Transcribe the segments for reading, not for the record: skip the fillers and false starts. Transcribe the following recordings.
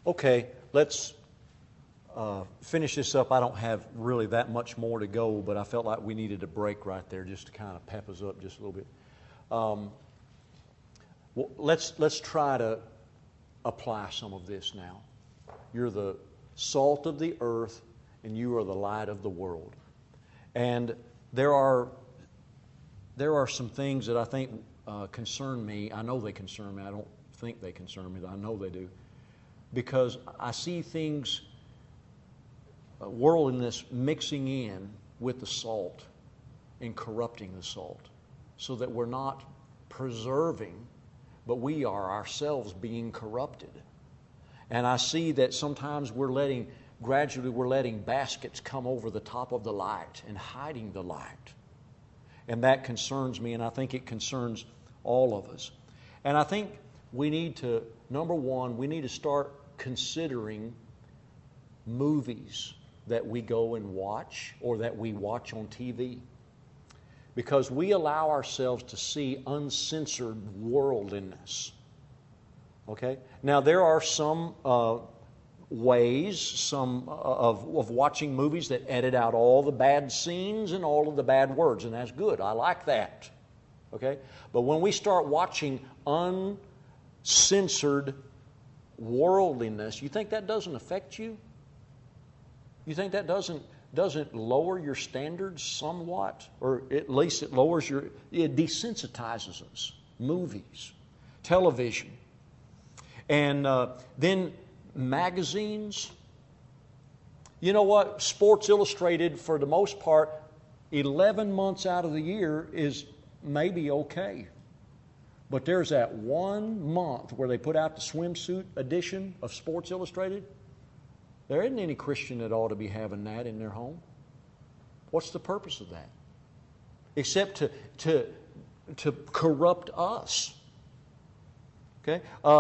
Okay, let's finish this up. I don't have really that much more to go, but I felt like we needed a break right there just to kind of pep us up just a little bit. Well, let's try to apply some of this now. You're the salt of the earth, and you are the light of the world. And there are some things that I think concern me. I know they concern me. I don't think they concern me. I know they do. Because I see things, worldliness mixing in with the salt and corrupting the salt, so that we're not preserving, but we are ourselves being corrupted. And I see that sometimes gradually we're letting baskets come over the top of the light and hiding the light. And that concerns me, and I think it concerns all of us. And I think we need to, number one, we need to start considering movies that we go and watch or that we watch on TV. Because we allow ourselves to see uncensored worldliness. Okay? Now, there are some ways of watching movies that edit out all the bad scenes and all of the bad words, and that's good. I like that. Okay? But when we start watching uncensored worldliness, you think that doesn't affect you? You think that doesn't lower your standards somewhat? Or at least it desensitizes us. Movies, television, and then magazines. You know what? Sports Illustrated, for the most part, 11 months out of the year is maybe okay. But there's that 1 month where they put out the swimsuit edition of Sports Illustrated. There isn't any Christian that ought to be having that in their home. What's the purpose of that? Except to corrupt us. Okay?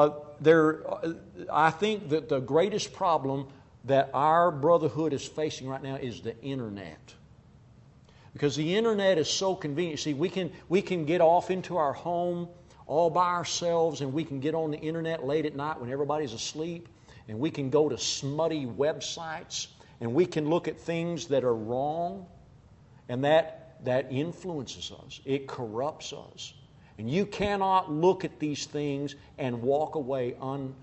I think that the greatest problem that our brotherhood is facing right now is the internet. Because the internet is so convenient. See, we can get off into our home all by ourselves, and we can get on the internet late at night when everybody's asleep, and we can go to smutty websites, and we can look at things that are wrong, and that influences us. It corrupts us. And you cannot look at these things and walk away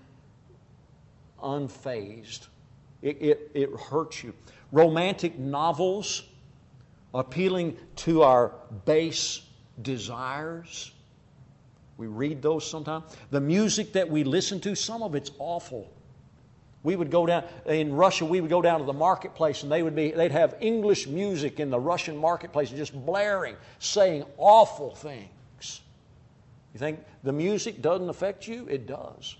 unfazed. It hurts you. Romantic novels appealing to our base desires. We read those sometimes. The music that we listen to, some of it's awful. We would go down, in Russia, we would go down to the marketplace, and they'd have English music in the Russian marketplace just blaring, saying awful things. You think the music doesn't affect you? It does.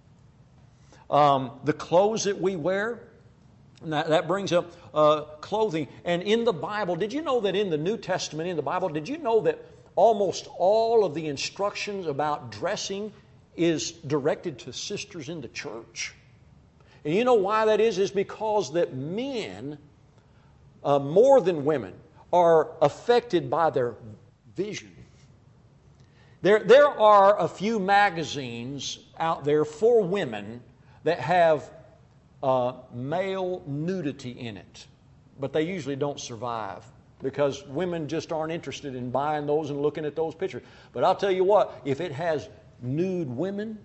The clothes that we wear, and that brings up clothing. And in the Bible, did you know that in the New Testament, in the Bible, did you know that almost all of the instructions about dressing is directed to sisters in the church? And you know why that is? It's because that men, more than women, are affected by their vision. There are a few magazines out there for women that have male nudity in it, but they usually don't survive because women just aren't interested in buying those and looking at those pictures. But I'll tell you what, if it has nude women,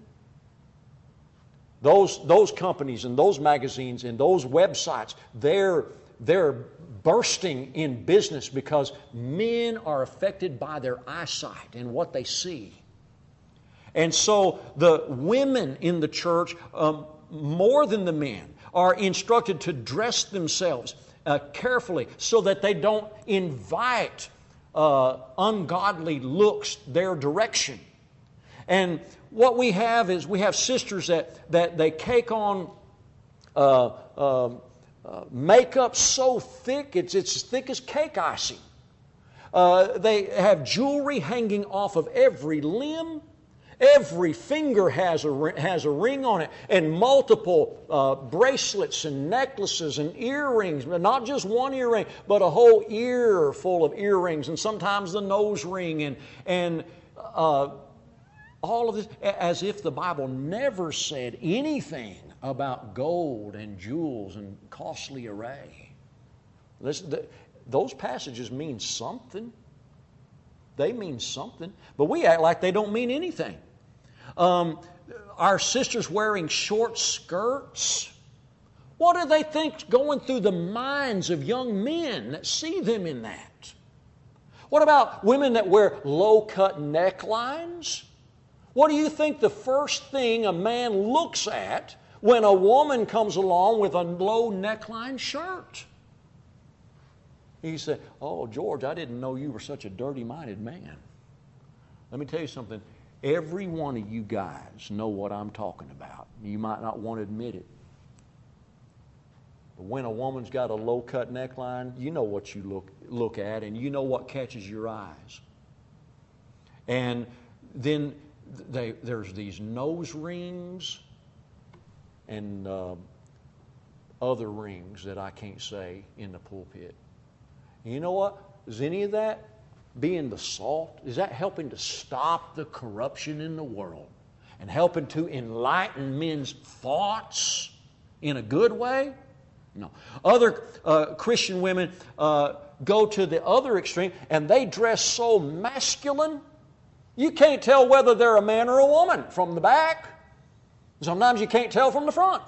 those companies and those magazines and those websites, they're bursting in business because men are affected by their eyesight and what they see. And so the women in the church, more than the men, are instructed to dress themselves carefully so that they don't invite ungodly looks their direction. And what we have is we have sisters that they cake on makeup so thick, it's as thick as cake icing. They have jewelry hanging off of every limb. Every finger has a ring on it, and multiple bracelets and necklaces and earrings. Not just one earring, but a whole ear full of earrings, and sometimes the nose ring. And All of this, as if the Bible never said anything about gold and jewels and costly array. Listen, those passages mean something. They mean something. But we act like they don't mean anything. Our sisters wearing short skirts. What do they think's going through the minds of young men that see them in that? What about women that wear low-cut necklines? What do you think the first thing a man looks at when a woman comes along with a low neckline shirt? He said, "Oh, George, I didn't know you were such a dirty-minded man." Let me tell you something. Every one of you guys know what I'm talking about. You might not want to admit it. But when a woman's got a low-cut neckline, you know what you look at, and you know what catches your eyes. And then there's these nose rings and other rings that I can't say in the pulpit. And you know what? Is any of that being the salt? Is that helping to stop the corruption in the world and helping to enlighten men's thoughts in a good way? No. Other Christian women go to the other extreme, and they dress so masculine, you can't tell whether they're a man or a woman from the back. Sometimes you can't tell from the front.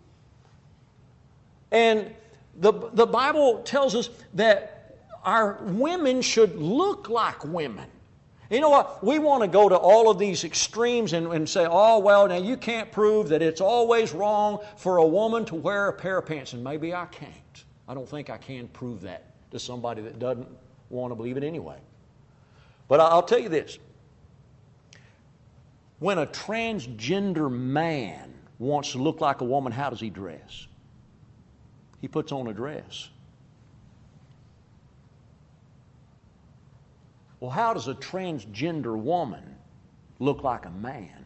And the Bible tells us that our women should look like women. You know what? We want to go to all of these extremes and say, "Oh, well, now you can't prove that it's always wrong for a woman to wear a pair of pants." And maybe I can't. I don't think I can prove that to somebody that doesn't want to believe it anyway. But I'll tell you this. When a transgender man wants to look like a woman, how does he dress? He puts on a dress. Well, how does a transgender woman look like a man?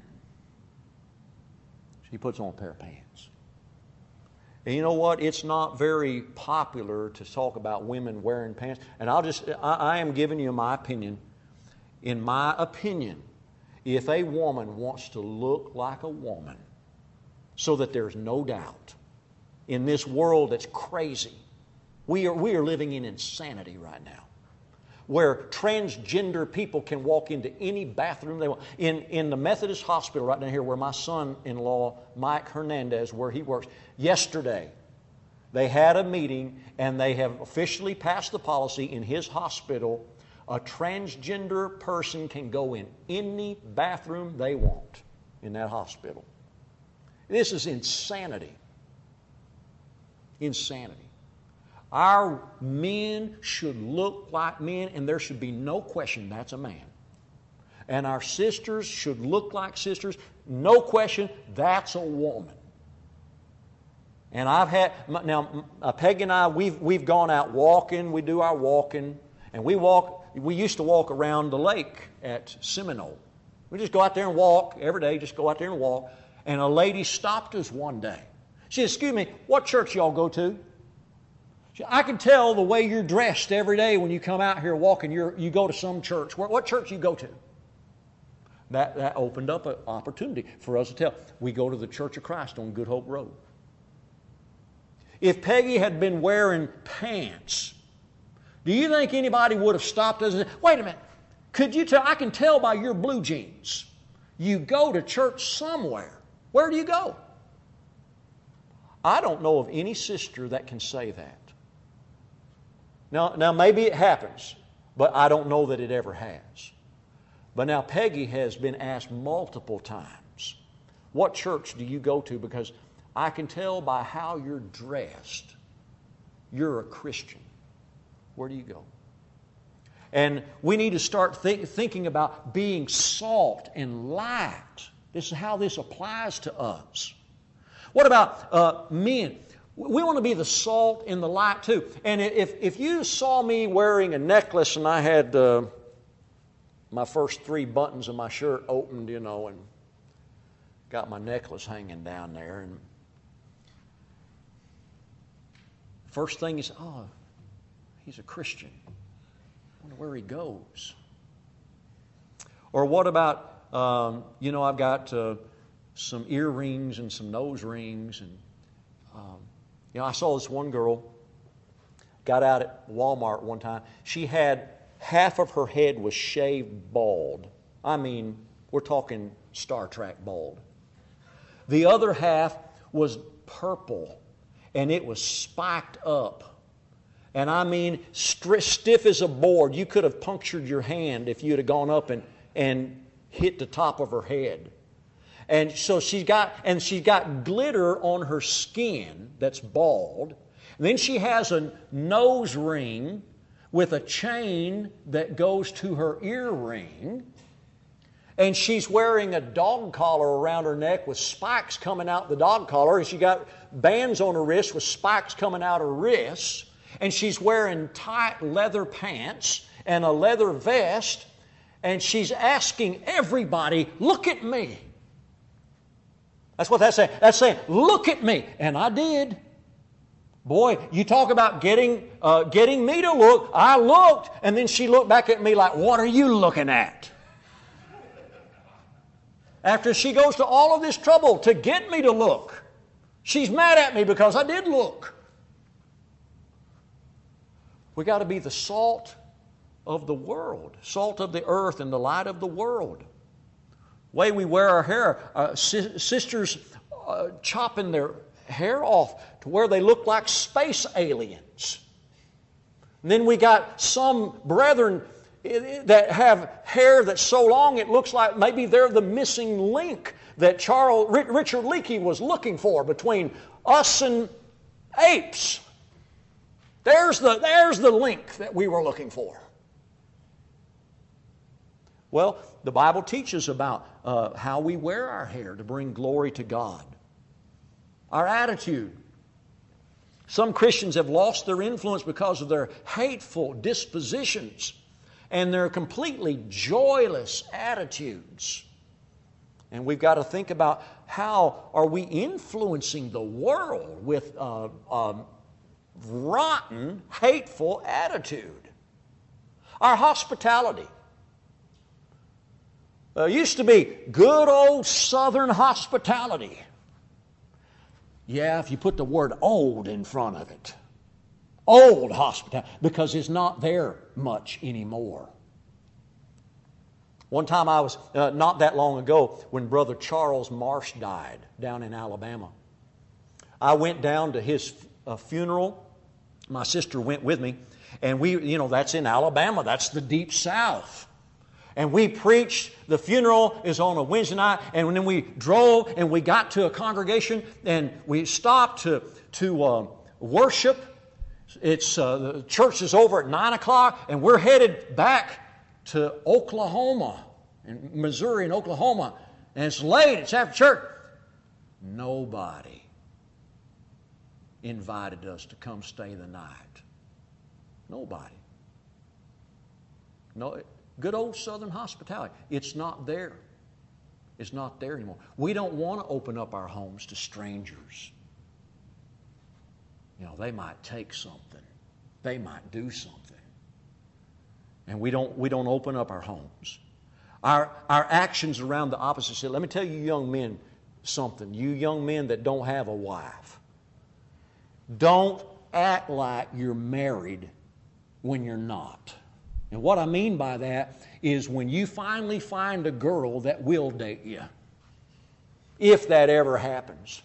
She puts on a pair of pants. And you know what? It's not very popular to talk about women wearing pants. And I am giving you my opinion. In my opinion, if a woman wants to look like a woman, so that there's no doubt, in this world that's crazy, we are living in insanity right now, where transgender people can walk into any bathroom they want. In the Methodist hospital right down here where my son-in-law, Mike Hernandez, where he works, yesterday they had a meeting and they have officially passed the policy in his hospital. A transgender person can go in any bathroom they want in that hospital. This is insanity. Insanity. Our men should look like men, and there should be no question that's a man. And our sisters should look like sisters, no question that's a woman. And Peggy and I, we've gone out walking. We do our walking, and we used to walk around the lake at Seminole. We just go out there and walk every day. Just go out there and walk. And a lady stopped us one day. She said, "Excuse me, what church y'all go to?" "I can tell the way you're dressed every day when you come out here walking. You go to some church. What church you go to?" That opened up an opportunity for us to tell. We go to the Church of Christ on Good Hope Road. If Peggy had been wearing pants, do you think anybody would have stopped us and said, "Wait a minute, could you tell? I can tell by your blue jeans. You go to church somewhere. Where do you go?" I don't know of any sister that can say that. Now maybe it happens, but I don't know that it ever has. But now Peggy has been asked multiple times, "What church do you go to? Because I can tell by how you're dressed, you're a Christian. Where do you go?" And we need to start thinking about being salt and light. This is how this applies to us. What about men? We want to be the salt and the light too. And if you saw me wearing a necklace and I had my first 3 buttons of my shirt opened, and got my necklace hanging down there, and first thing is, "Oh, he's a Christian. I wonder where he goes." Or what about I've got some earrings and some nose rings. And, I saw this one girl, got out at Walmart one time. She had half of her head was shaved bald. I mean, we're talking Star Trek bald. The other half was purple, and it was spiked up. And I mean, stiff as a board. You could have punctured your hand if you'd have gone up and hit the top of her head. And so she's got glitter on her skin that's bald. And then she has a nose ring with a chain that goes to her earring. And she's wearing a dog collar around her neck with spikes coming out the dog collar. And she got bands on her wrists with spikes coming out her wrists. And she's wearing tight leather pants and a leather vest. And she's asking everybody, look at me. That's what that's saying. That's saying, look at me. And I did. Boy, you talk about getting me to look. I looked, and then she looked back at me like, what are you looking at? After she goes to all of this trouble to get me to look, she's mad at me because I did look. We got to be the salt of the world, salt of the earth and the light of the world. Way we wear our hair, sisters chopping their hair off to where they look like space aliens. And then we got some brethren that have hair that's so long it looks like maybe they're the missing link that Richard Leakey was looking for between us and apes. There's the link that we were looking for. Well, the Bible teaches about how we wear our hair to bring glory to God. Our attitude. Some Christians have lost their influence because of their hateful dispositions and their completely joyless attitudes. And we've got to think about how are we influencing the world with rotten, hateful attitude. Our hospitality. Used to be good old Southern hospitality. Yeah, if you put the word old in front of it. Old hospitality, because it's not there much anymore. One time I was, not that long ago, when Brother Charles Marsh died down in Alabama. I went down to his funeral. My sister went with me. And that's in Alabama. That's the deep South. And we preached. The funeral is on a Wednesday night. And then we drove and we got to a congregation and we stopped to worship. The church is over at 9 o'clock and we're headed back to Oklahoma, in Missouri and Oklahoma. And it's late. It's after church. Nobody invited us to come stay the night. Nobody. No. Good old Southern hospitality. It's not there. It's not there anymore. We don't want to open up our homes to strangers. They might take something. They might do something. And we don't open up our homes. Our actions around the opposite side. Let me tell you young men something. You young men that don't have a wife. Don't act like you're married when you're not. And what I mean by that is when you finally find a girl that will date you, if that ever happens,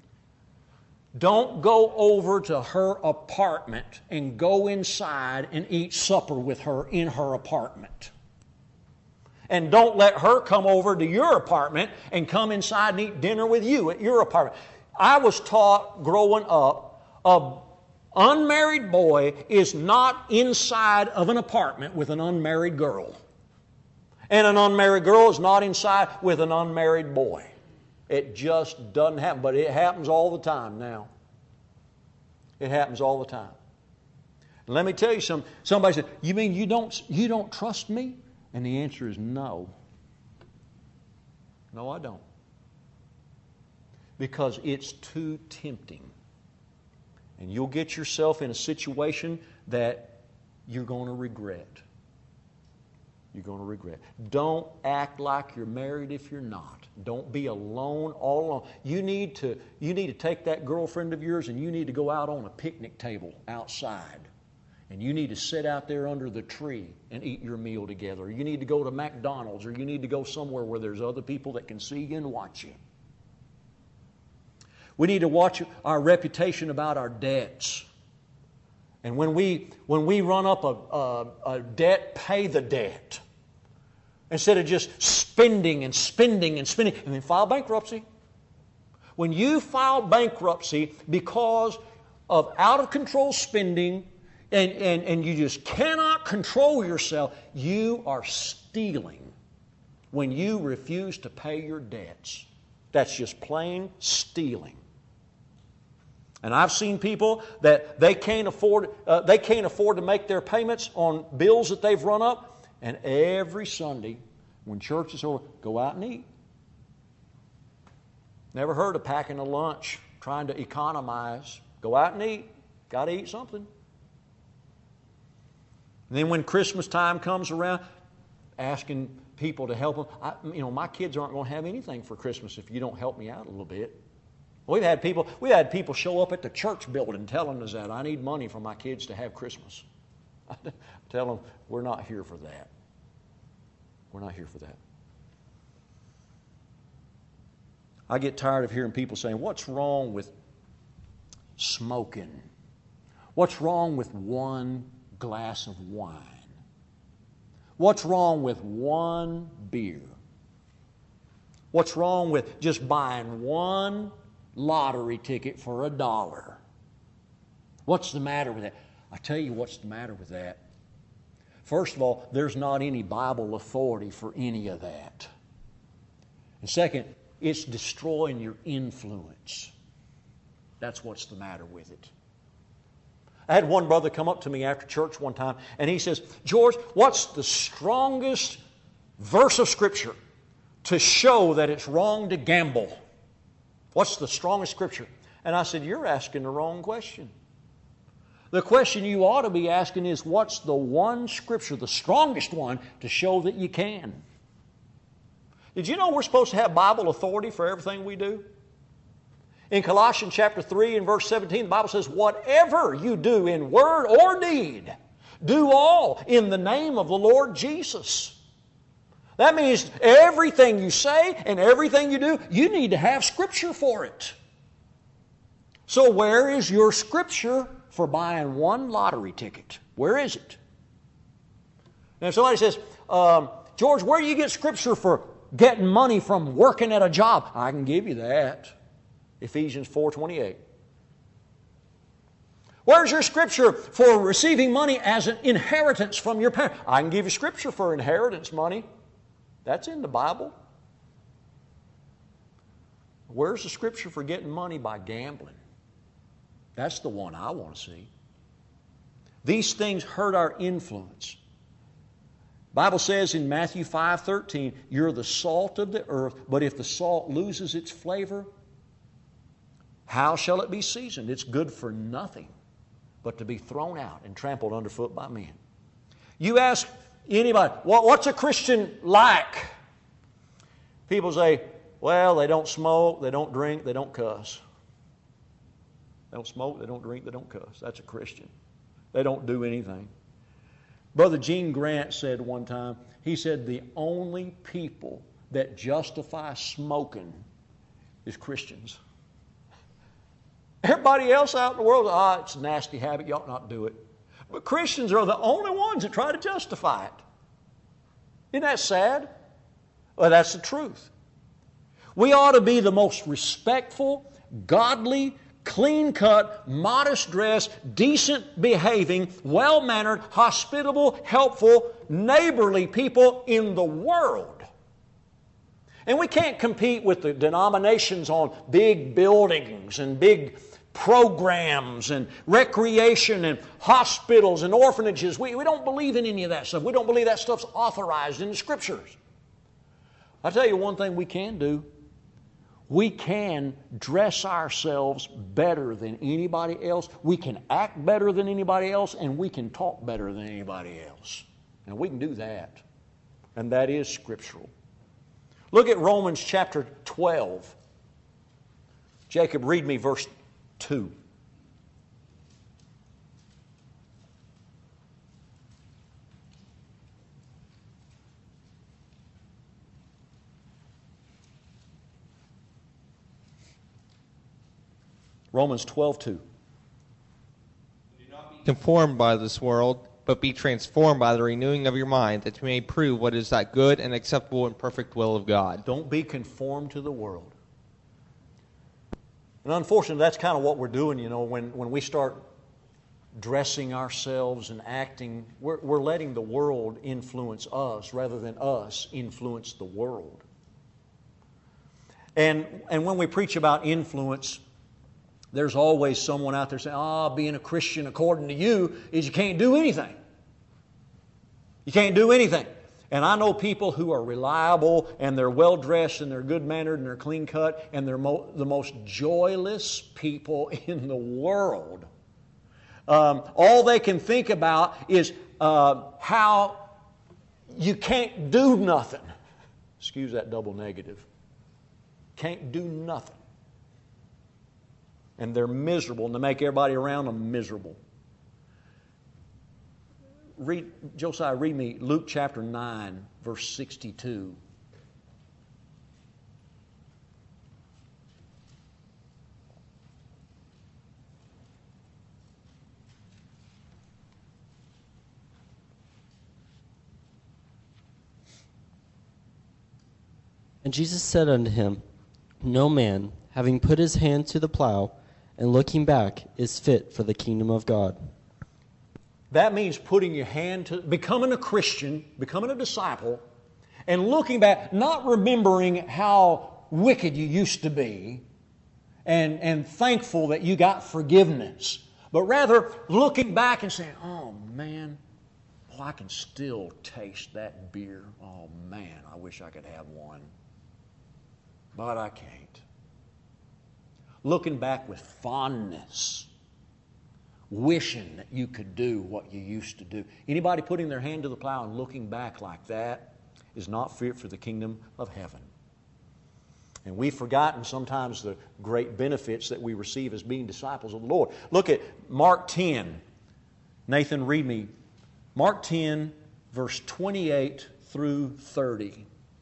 don't go over to her apartment and go inside and eat supper with her in her apartment. And don't let her come over to your apartment and come inside and eat dinner with you at your apartment. I was taught growing up, unmarried boy is not inside of an apartment with an unmarried girl. And an unmarried girl is not inside with an unmarried boy. It just doesn't happen. But it happens all the time now. It happens all the time. And let me tell you something. Somebody said, you mean you don't trust me? And the answer is no. No, I don't. Because it's too tempting. And you'll get yourself in a situation that you're going to regret. You're going to regret it. Don't act like you're married if you're not. Don't be alone all alone. You need to take that girlfriend of yours and you need to go out on a picnic table outside. And you need to sit out there under the tree and eat your meal together. You need to go to McDonald's, or you need to go somewhere where there's other people that can see you and watch you. We need to watch our reputation about our debts. And when we run up a debt, pay the debt. Instead of just spending and spending and spending, and then file bankruptcy. When you file bankruptcy because of out-of-control spending, and you just cannot control yourself, you are stealing when you refuse to pay your debts. That's just plain stealing. And I've seen people that they can't afford to make their payments on bills that they've run up, and every Sunday when church is over, go out and eat. Never heard of packing a lunch, trying to economize. Go out and eat. Got to eat something. And then when Christmas time comes around, asking people to help them. My kids aren't going to have anything for Christmas if you don't help me out a little bit. We've had people show up at the church building telling us that I need money for my kids to have Christmas. I tell them, we're not here for that. We're not here for that. I get tired of hearing people saying, what's wrong with smoking? What's wrong with one glass of wine? What's wrong with one beer? What's wrong with just buying one lottery ticket for $1? What's the matter with that? I tell you what's the matter with that. First of all, there's not any Bible authority for any of that. And second, it's destroying your influence. That's what's the matter with it. I had one brother come up to me after church one time, and he says, George, what's the strongest verse of Scripture to show that it's wrong to gamble? What's the strongest Scripture? And I said, you're asking the wrong question. The question you ought to be asking is, what's the one Scripture, the strongest one, to show that you can? Did you know we're supposed to have Bible authority for everything we do? In Colossians chapter 3 and verse 17, the Bible says, whatever you do in word or deed, do all in the name of the Lord Jesus. That means everything you say and everything you do, you need to have Scripture for it. So where is your Scripture for buying one lottery ticket? Where is it? Now if somebody says, George, where do you get Scripture for getting money from working at a job? I can give you that. Ephesians 4:28. Where's your Scripture for receiving money as an inheritance from your parents? I can give you Scripture for inheritance money. That's in the Bible. Where's the Scripture for getting money by gambling? That's the one I want to see. These things hurt our influence. The Bible says in Matthew 5:13, you're the salt of the earth, but if the salt loses its flavor, how shall it be seasoned? It's good for nothing but to be thrown out and trampled underfoot by men. You ask anybody, what's a Christian like? People say, well, they don't smoke, they don't drink, they don't cuss. They don't smoke, they don't drink, they don't cuss. That's a Christian. They don't do anything. Brother Gene Grant said one time, he said the only people that justify smoking is Christians. Everybody else out in the world, it's a nasty habit, you ought not do it. But Christians are the only ones that try to justify it. Isn't that sad? Well, that's the truth. We ought to be the most respectful, godly, clean-cut, modest-dressed, decent-behaving, well-mannered, hospitable, helpful, neighborly people in the world. And we can't compete with the denominations on big buildings and big programs and recreation and hospitals and orphanages. We don't believe in any of that stuff. We don't believe that stuff's authorized in the Scriptures. I'll tell you one thing we can do. We can dress ourselves better than anybody else. We can act better than anybody else, and we can talk better than anybody else. And we can do that. and that is scriptural. Look at Romans chapter 12. Jacob, read me verse 2. Romans 12:2. Do not be conformed by this world, but be transformed by the renewing of your mind, that you may prove what is that good and acceptable and perfect will of God. Don't be conformed to the world. And unfortunately, that's kind of what we're doing, when we start dressing ourselves and acting, we're letting the world influence us rather than us influence the world. And when we preach about influence, there's always someone out there saying, being a Christian according to you is you can't do anything. You can't do anything. And I know people who are reliable and they're well-dressed and they're good-mannered and they're clean-cut and they're the most joyless people in the world. All they can think about is how you can't do nothing. Excuse that double negative. Can't do nothing. And they're miserable, and they make everybody around them miserable. Josiah, read me Luke chapter 9, verse 62. And Jesus said unto him, No man, having put his hand to the plow, and looking back, is fit for the kingdom of God. That means putting your hand to, becoming a Christian, becoming a disciple, and looking back, not remembering how wicked you used to be, and thankful that you got forgiveness, but rather looking back and saying, oh man, I can still taste that beer. Oh man, I wish I could have one. But I can't. Looking back with fondness, wishing that you could do what you used to do. Anybody putting their hand to the plow and looking back like that is not fit for the kingdom of heaven. And we've forgotten sometimes the great benefits that we receive as being disciples of the Lord. Look at Mark 10. Nathan, read me. Mark 10, verse 28 through 30.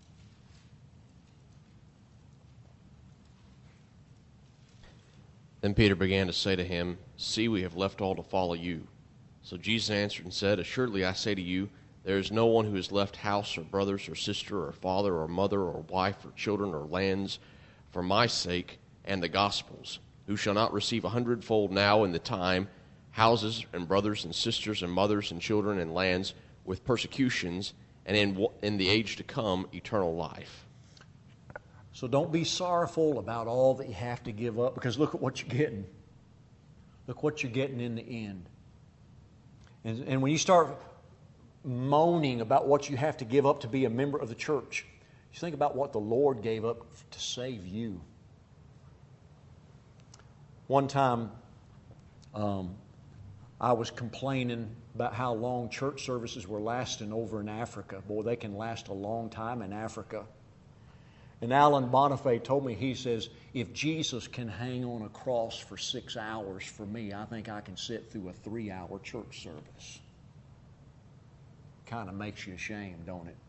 Then Peter began to say to him, See, we have left all to follow you. So Jesus answered and said, Assuredly I say to you, there is no one who has left house or brothers or sister or father or mother or wife or children or lands for my sake and the gospel's, who shall not receive 100-fold now in the time, houses and brothers and sisters and mothers and children and lands with persecutions, and in the age to come, eternal life. So don't be sorrowful about all that you have to give up, because look at what you're getting. Look what you're getting in the end. And when you start moaning about what you have to give up to be a member of the church, you think about what the Lord gave up to save you. One time, I was complaining about how long church services were lasting over in Africa. Boy, they can last a long time in Africa. And Alan Bonifay told me, he says, if Jesus can hang on a cross for 6 hours for me, I think I can sit through a 3-hour church service. Kind of makes you ashamed, don't it?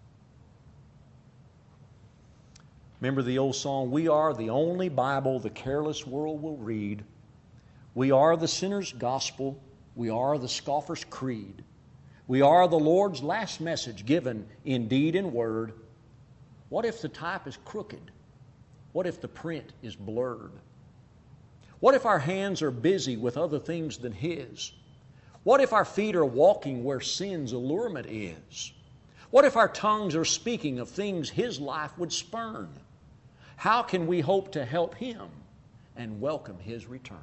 Remember the old song, we are the only Bible the careless world will read. We are the sinner's gospel. We are the scoffer's creed. We are the Lord's last message given in deed and word. What if the type is crooked? What if the print is blurred? What if our hands are busy with other things than His? What if our feet are walking where sin's allurement is? What if our tongues are speaking of things His life would spurn? How can we hope to help Him and welcome His return?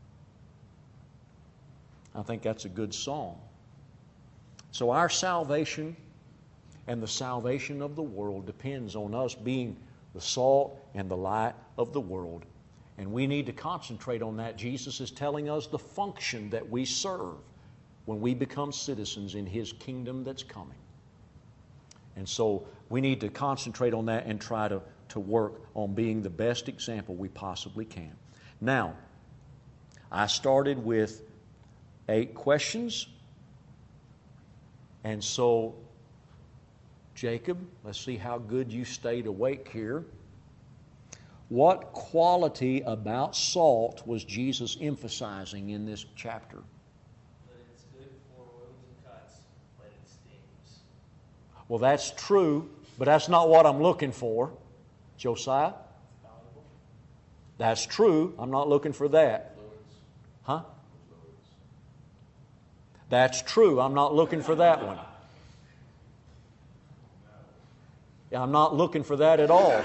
I think that's a good song. So our salvation and the salvation of the world depends on us being the salt and the light of the world. And we need to concentrate on that. Jesus is telling us the function that we serve when we become citizens in His kingdom that's coming. And so we need to concentrate on that and try to work on being the best example we possibly can. Now, I started with 8 questions. And so, Jacob, let's see how good you stayed awake here. What quality about salt was Jesus emphasizing in this chapter? That it's good for wounds and cuts, but it stings. Well, that's true, but that's not what I'm looking for. Josiah? That's true. I'm not looking for that. Huh? That's true. I'm not looking for that one. I'm not looking for that at all.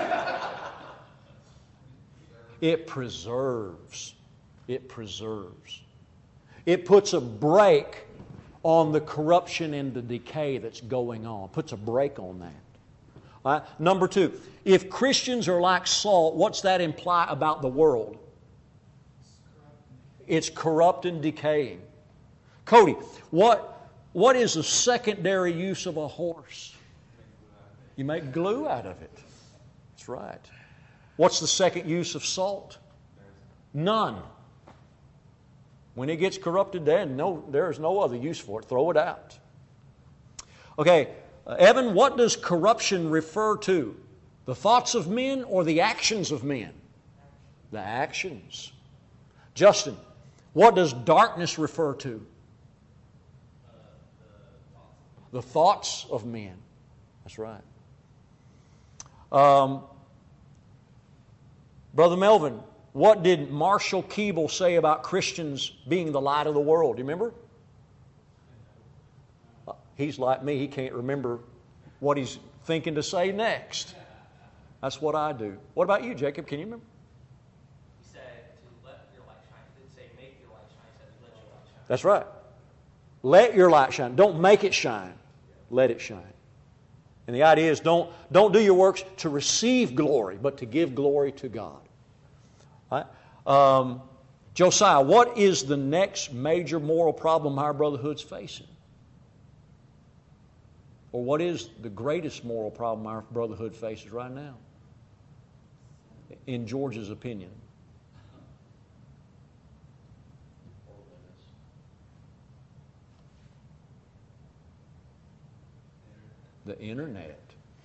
It preserves. It preserves. It puts a brake on the corruption and the decay that's going on. Puts a brake on that. All right? Number 2, if Christians are like salt, what's that imply about the world? It's corrupt and decaying. Cody, what is the secondary use of a horse? You make glue out of it. That's right. What's the second use of salt? None. When it gets corrupted, there is no other use for it. Throw it out. Okay, Evan, what does corruption refer to? The thoughts of men or the actions of men? The actions. Justin, what does darkness refer to? The thoughts of men. That's right. Brother Melvin, what did Marshall Keeble say about Christians being the light of the world? Do you remember? He's like me. He can't remember what he's thinking to say next. That's what I do. What about you, Jacob? Can you remember? He said to let your light shine. He didn't say make your light shine. He said let your light shine. That's right. Let your light shine. Don't make it shine. Let it shine. And the idea is don't do your works to receive glory, but to give glory to God. All right? Josiah, what is the next major moral problem our brotherhood's facing? Or what is the greatest moral problem our brotherhood faces right now? In George's opinion. The internet.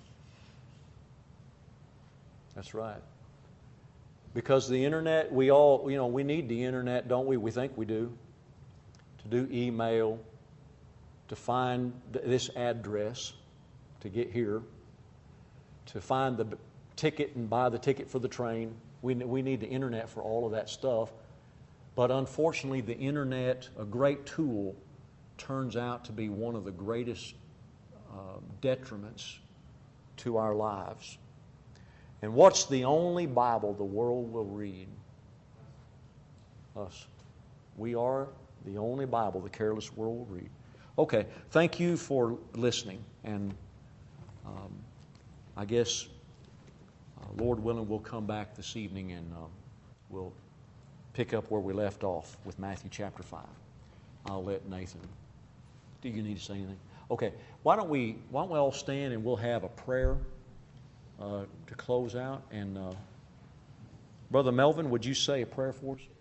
That's right. Because the internet, we all, we need the internet, don't we? We think we do. To do email, to find this address, to get here, to find the ticket and buy the ticket for the train. We need the internet for all of that stuff. But unfortunately, the internet, a great tool, turns out to be one of the greatest detriments to our lives. And what's the only Bible the world will read? Us. We are the only Bible the careless world will read. Okay, thank you for listening. And I guess, Lord willing, we'll come back this evening and we'll pick up where we left off with Matthew chapter 5. I'll let Nathan. Do you need to say anything? Okay, why don't we all stand and we'll have a prayer to close out. And Brother Melvin, would you say a prayer for us?